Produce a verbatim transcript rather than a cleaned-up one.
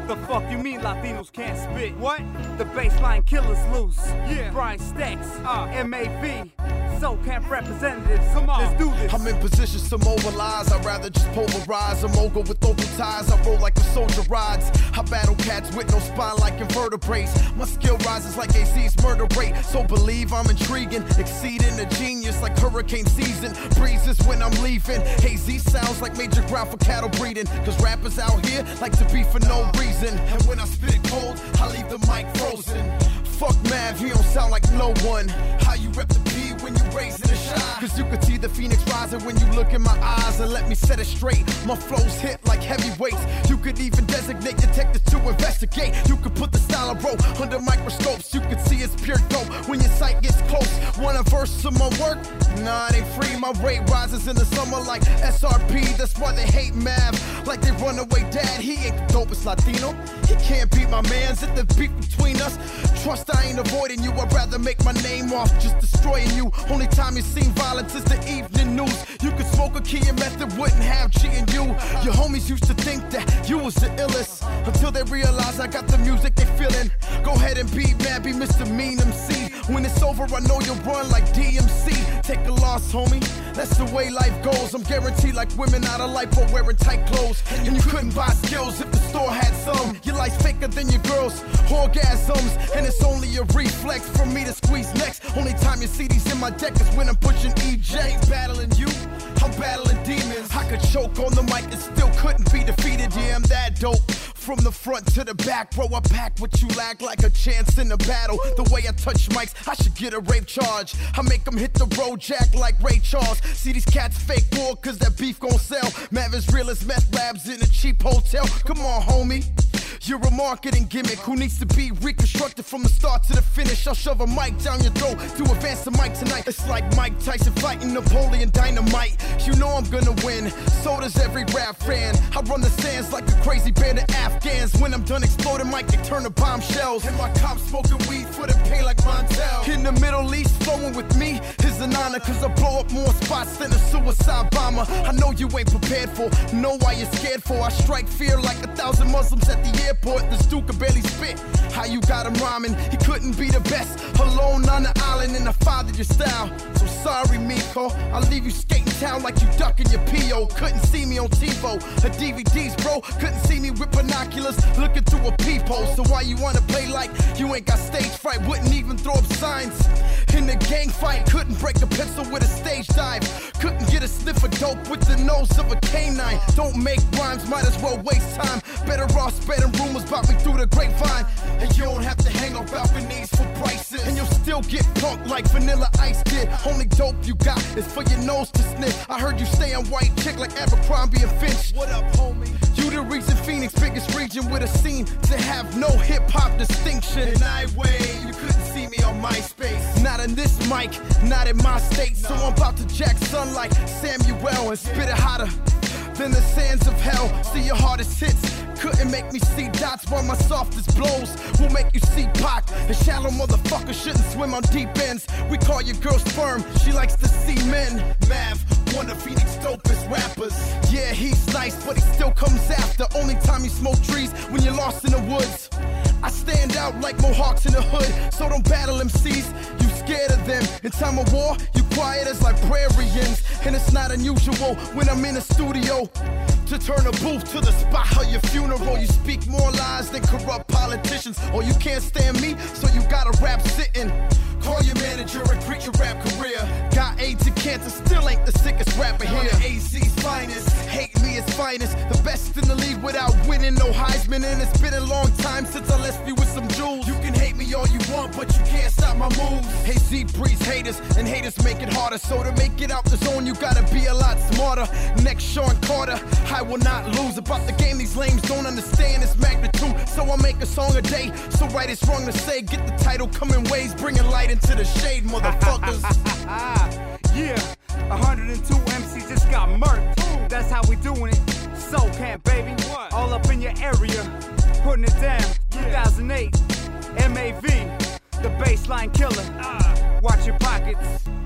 The fuck you mean Latinos can't spit? What? The baseline killer's loose. Yeah. Brian Stacks, Uh. M A V, Soul Camp representatives. Come on. Let's do this. I'm in positions to mobilize. I'd rather just pulverize a mogul with local ties. I roll like a soldier rides. I battle cats with no spine like invertebrates. My skill rises like A C's murder rate. So believe I'm intriguing, exceeding a genius like hurricane season. Breezes when I'm leaving. Hazy sounds like major ground for cattle breeding. Cause rappers out here like to be for no reason. And when I spit it cold, I leave the mic frozen. Fuck Mav, he don't sound like no one. How you rep the P when you raising a shot? Cause you can see the phoenix rising when you look in my eyes. And let me set it straight, my flows hit like heavyweights. You could even designate detectives to investigate. You could put the style of rope under microscopes. You could see it's pure dope when your sight gets close. Want a verse of my work? Nah, it ain't free. My rate rises in the summer like S R P. That's why they hate Mav, like they run away dad. He ain't the dopest Latino. He can't beat my mans. If the beef between us, trust I ain't avoiding you. I'd rather make my name off just destroying you. Only time you seen violence is the evening news. You could smoke a key and method wouldn't have G and you. Your homies used to think that you was the illest until they realized I got the music they feeling. Go ahead and be mad, be Mister Mean M C. When it's over, I know you'll run like D M C. Take a loss, homie. That's the way life goes. I'm guaranteed like women out of life for wearing tight clothes. And you couldn't buy skills if the store had some. Your life's faker than your girls. Orgasms, and it's only a reflex for me to squeeze next. Only time you see these in my deck is when I'm pushing E J. Battling you, I'm battling demons. I could choke on the mic and still couldn't be defeated. Yeah, I'm that dope. From the front to the back, bro, I pack what you lack like a chance in a battle. The way I touch mics, I should get a rape charge. I make them hit the road jack like Ray Charles. See these cats fake war cause that beef gon' sell. Mav is real as meth labs in a cheap hotel. Come on, homie. You're a marketing gimmick who needs to be reconstructed from the start to the finish. I'll shove a mic down your throat to advance the mic tonight. It's like Mike Tyson fighting Napoleon Dynamite. You know I'm gonna win, so does every rap fan. I run the sands like a crazy band of Afghans. When I'm done exploding mic, they turn to bombshells. And my cops smoking weed for the pay like Montel. In the Middle East, flowing with me is an honor. Cause I blow up more spots than a suicide bomber. I know you ain't prepared for, know why you're scared for. I strike fear like a thousand Muslims at the airport. This dude could barely spit. How you got him rhyming? He couldn't be the best. Alone on the island and I fathered your style. So sorry, Miko. I'll leave you skating town like you ducking your P O. Couldn't see me on TiVo. The D V Ds, bro. Couldn't see me with binoculars looking through a peephole. So why you wanna play like you ain't got stage fright? Wouldn't even throw up signs in the gang fight. Couldn't break a pencil with a stage dive. Couldn't get a sniff of dope with the nose of a canine. Don't make rhymes, might as well waste time. Better off spreading rumors about me through the grapevine. And you don't have to hang on balconies for prices. And you'll still get punked like Vanilla Ice did. Only dope you got is for your nose to sniff. I heard you stay on white chick like Abercrombie and Finch. What up, homie? You the reason Phoenix, biggest region with a scene to have no hip-hop distinction. And I way, you couldn't see me on MySpace. Not in this mic, not in my state. So I'm about to jack sun like Samuel and spit it hotter than the sands of hell. See your hardest hits couldn't make me see dots, while my softest blows will make you see Pac. And shallow motherfuckers shouldn't swim on deep ends. We call your girl sperm, she likes to see men. Mav, one of Phoenix dopest rappers. Yeah, he's nice, but he still comes after. Only time you smoke trees when you're lost in the woods. I stand out like Mohawks in the hood, so don't battle M Cs, you scared of them. In time of war, you quiet as librarians. And it's not unusual when I'm in a studio to turn a booth to the spot of your funeral. You speak more lies than corrupt politicians. Or you can't stand me, so you gotta rap sitting. Call your manager and quit your rap career. Got AIDS and cancer, still ain't the sickest rapper here. A Z's finest, hate me as finest. The best in the league without winning no Heisman. And it's been a long time since I left you with some jewels. You can hate me all you want, but you can't stop my moves. Hey Z breeds haters, and haters make it harder. So to make it out the zone, you gotta be a lot smarter. Next Sean Carter, I will not lose. About the game these lames don't understand its magnitude. So I make a song a day, so right it's wrong to say. Get the title, come in waves, bringing light into the shade, motherfuckers. Yeah, one hundred two M Cs just got murked. That's how we doing it. Soul Camp, baby. What? All up in your area, putting it down. two thousand eight, M A V, the baseline killer. Uh. Watch your pockets.